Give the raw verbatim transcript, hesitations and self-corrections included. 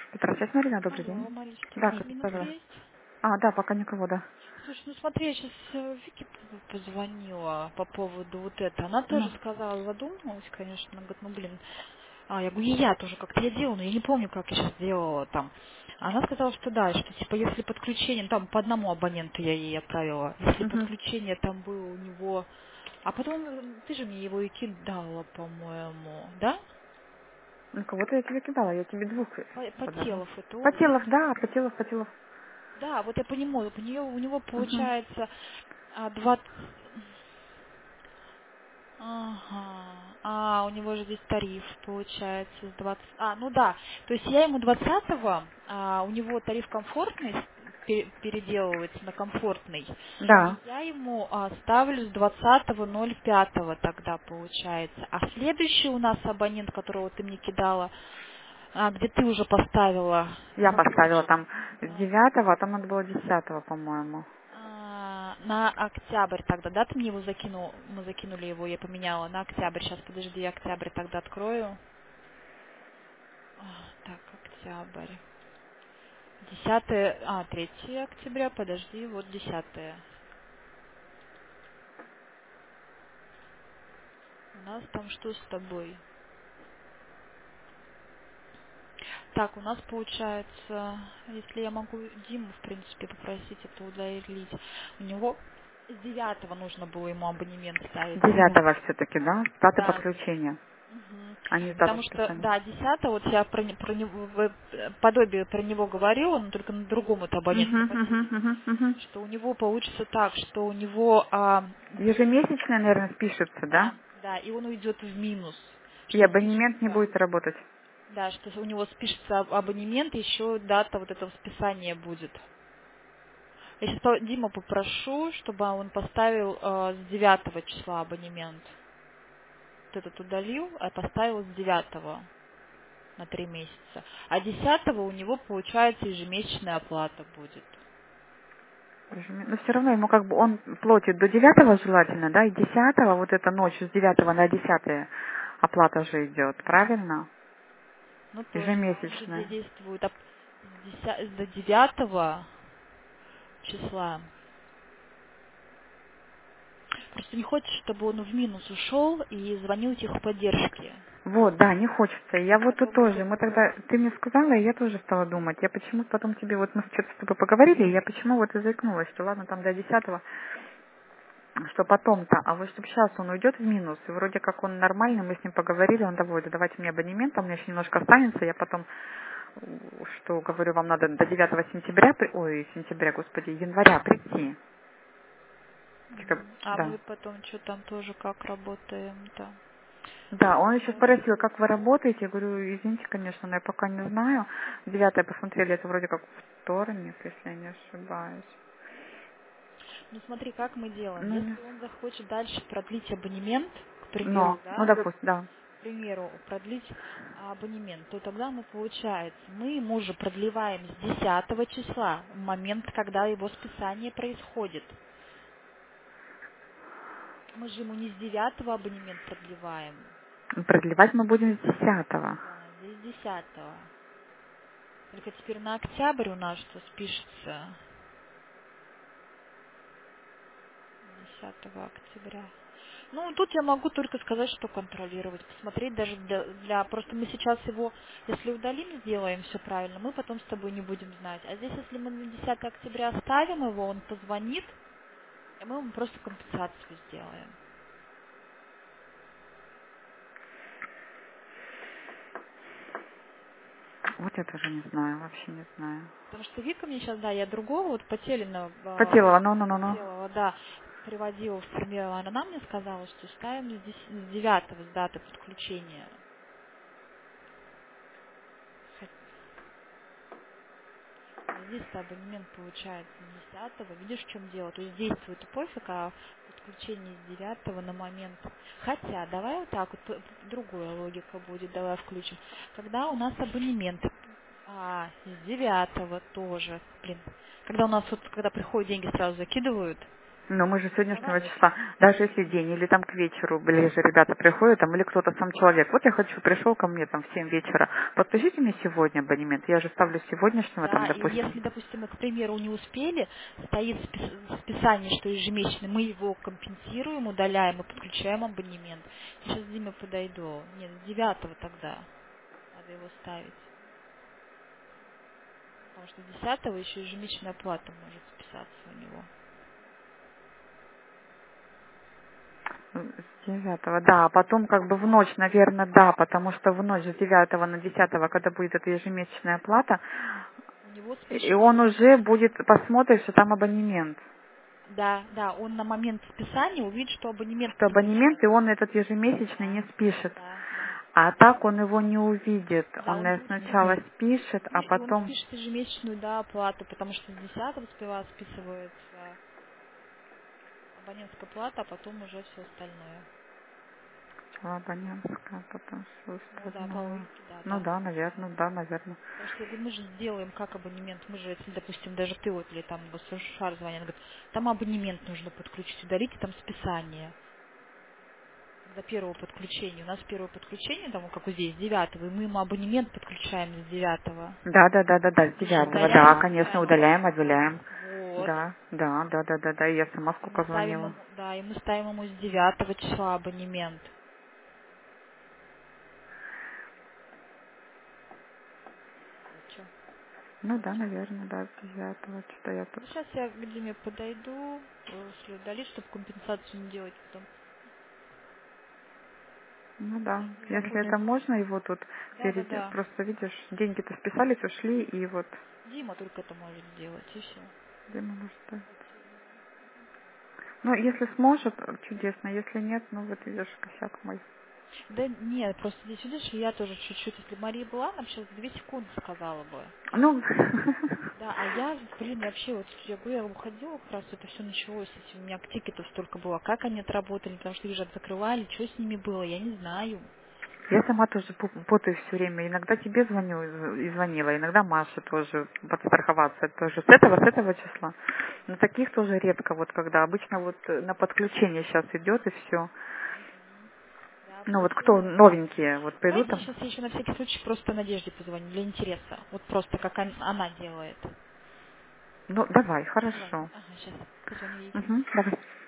Здравствуйте, Марина, добрый день. Алло, Маричка, Да, пять как минут пожалуйста. есть? А, да, пока никого, да. Слушай, ну смотри, я сейчас Вике п- позвонила по поводу вот этого. Она тоже Ну, сказала, задумалась, конечно, она говорит, ну блин. А, я говорю, и я тоже как-то я делала, но я не помню, как я сейчас делала там. Она сказала, что да, что типа если подключение, там по одному абоненту я ей отправила, если угу. подключение там было у него, а потом м, ты же мне его и кидала, по-моему, да? Ну, кого-то я тебе кидала, я тебе двух По, по подала. телу это он или Потелов, нет? да, Потелов, Потелов. Да, вот я понимаю, у нее у него Угу. получается а, двадцать. Ага. А, у него же здесь тариф получается с двадцать. А, ну да. То есть я ему двадцатого, а, у него тариф комфортный, пе- переделывается на комфортный. Да, И я ему а, ставлю с двадцатого ноль пятого тогда получается. А следующий у нас абонент, которого ты мне кидала, а, где ты уже поставила я на тот поставила же. там с Да. девятого, а там надо было десятого, по-моему. А, на октябрь тогда, да, ты мне его закинул, мы закинули его, я поменяла на октябрь. Сейчас, подожди, я октябрь тогда открою. А, так, октябрь. Десятое, а, третье октября, подожди, вот десятое. У нас там что с тобой? Так, у нас получается, если я могу Диму, в принципе, попросить это удалить, у него с девятого нужно было ему абонемент ставить, с Девятого все-таки, да? С даты да. подключения, Мгм. а не с даты Потому что, списания. да, десятого, вот я про, не- про него, в- э, подобие про него говорила, но только на другом это абонент, Угу, не угу, последнем, угу, угу. что у него получится так, что у него, а, Ежемесячно, наверное, спишется, да? да, да, и он уйдет в минус, И что абонемент не спишется, будет работать. да, что у него спишется аб- абонемент, еще дата вот этого списания будет. Я сейчас Дима попрошу, чтобы он поставил э, с девятого числа абонемент. Вот этот удалил, а поставил с девятого. На три месяца. А десятого у него, получается, ежемесячная оплата будет. Но все равно ему как бы он платит до девятого желательно, да, и десятого, вот эта ночь с девятого на десятое оплата же идет, правильно? Ну, точно, он же де- Ежемесячная. действует об- с деся- до девятого числа. Просто не хочет, чтобы он в минус ушел и звонил техподдержке. Вот, да, не хочется. И я вот тут Потом это... тоже, мы тогда, ты мне сказала, и я тоже стала думать. Я почему потом тебе, вот мы что-то с тобой поговорили, и я почему вот и заикнулась, что ладно, там до десятого, что потом-то, а вот чтобы сейчас он уйдет в минус, и вроде как он нормальный, мы с ним поговорили, он доводит, давайте мне абонемент, а у меня еще немножко останется, я потом, э, что говорю, вам надо до девятого сентября, при- ой, сентября, господи, января прийти. Типа, Мгм. А да. мы потом что там тоже как работаем-то? Да, он еще Хорошо. спросил, как вы работаете. Я говорю, извините, конечно, но я пока не знаю. Девятое посмотрели, это вроде как вторник, если я не ошибаюсь. Ну смотри, как мы делаем. Ну, не- Если он захочет дальше продлить абонемент, к примеру, но, ну, да, допустим, да. к примеру, продлить а, абонемент, то тогда мы, получается, мы ему же продлеваем с десятого числа, в момент, когда его списание происходит. Мы же ему не с девятого абонемент продлеваем, Продлевать мы будем с десятого. да, здесь с десятого. Только теперь на октябрь у нас что спишется десятого октября. Ну, тут я могу только сказать, что контролировать, посмотреть даже для, для... Просто мы сейчас его, если удалим, сделаем все правильно, мы потом с тобой не будем знать. А здесь, если мы на десятое октября оставим его, он позвонит, и мы ему просто компенсацию сделаем. Вот я тоже не знаю, вообще не знаю. Потому что Вика мне сейчас, да, я другого, вот Потелина, Потелова, ну, ну, ну, ну. Потелова, да, приводила в пример, она мне сказала, что ставим с дес- с девятого, с даты подключения. А здесь-то абонемент получается с десятого. Видишь, в чем дело? То есть действует пофиг, а подключение с девятого на момент. Хотя, давай вот так вот, п- п- другая логика будет, давай включим. Когда у нас абонемент а, с девятого тоже, блин, когда у нас вот, когда приходят деньги, сразу закидывают, Но мы же сегодняшнего Давай. числа, даже если день или там к вечеру ближе ребята приходят, там, или кто-то сам человек, вот я хочу, пришел ко мне там в семь вечера, подпишите мне сегодня абонемент, я же ставлю сегодняшнего там, Да, и если, допустим. допустим, мы, к примеру, не успели, стоит спис- списание, что ежемесячно, мы его компенсируем, удаляем и подключаем абонемент. Я сейчас к Диме подойду. Нет, с девятого тогда надо его ставить. Потому что с десятого еще ежемесячная плата может списаться у него. С девятого, да, а потом как бы в ночь, наверное, да, потому что в ночь с девятого на десятого, когда будет эта ежемесячная плата, У него и спишется. он уже будет, посмотрит, что там абонемент. Да, да, он на момент списания увидит, что абонемент Что не абонемент, пришел. и он этот ежемесячный Да, не спишет. да, да. А так он его не увидит. Да, Он он э, будет сначала видеть. спишет, а И он потом спишет ежемесячную, да, оплату, потому что с десятого сперва списывается абонентская плата, а потом уже все остальное. сначала абонентская, потом все Ну да, по остальное. логике, да, Ну так да, получается. наверное, да, наверное. Потому что я говорю, мы же сделаем как абонемент, мы же, если, допустим, даже ты вот или там Шар звонит, говорит, там абонемент нужно подключить, удалите там списание. Когда первого подключения. У нас первое подключение, там, как вот здесь, с девятого, и мы ему абонемент подключаем с девятого. Да, да, да, да, да, с Мы же девятого, удаляем да, конечно, списание. удаляем, объявляем. Вот. Да, да, да, да, да, да, я сама И мы сколько ставим звонила. ему, да, и мы ставим ему с девятого числа абонемент. Вот что. Ну да, Молчал. наверное, да, с девятого, что-то я тут. Ну, сейчас я к Диме подойду, если удалить, чтобы компенсацию не делать потом. Ну да, Не если забудем. это можно, его тут Да, да, перед... да. просто видишь, деньги-то списались, ушли, и вот Дима только это может сделать, и все. где мы можем ставить? Ну, если сможет, чудесно, если нет, ну вот видишь, косяк мой. Да нет, просто здесь, видишь, я тоже чуть-чуть, если бы Мария была, она бы сейчас две секунды сказала бы. Ну, Да, а я, блин, я вообще вот, я говорю, я уходила, как раз это все началось, эти, у меня тикетов столько было, как они отработали, потому что их же закрывали, что с ними было, я не знаю. я сама тоже пу- путаю все время. Иногда тебе звоню и и звонила, иногда Маше тоже подстраховаться тоже. С этого, с этого числа. Но таких тоже редко, вот когда обычно вот э, на подключение сейчас идет и все. Да, Ну вот кто получается. новенькие, вот придут Давайте там. сейчас я еще на всякий случай просто Надежде позвоню для интереса. Вот просто как он- она делает. Ну, давай, Давай. хорошо. Ага, сейчас позвоню ей. Угу, давай.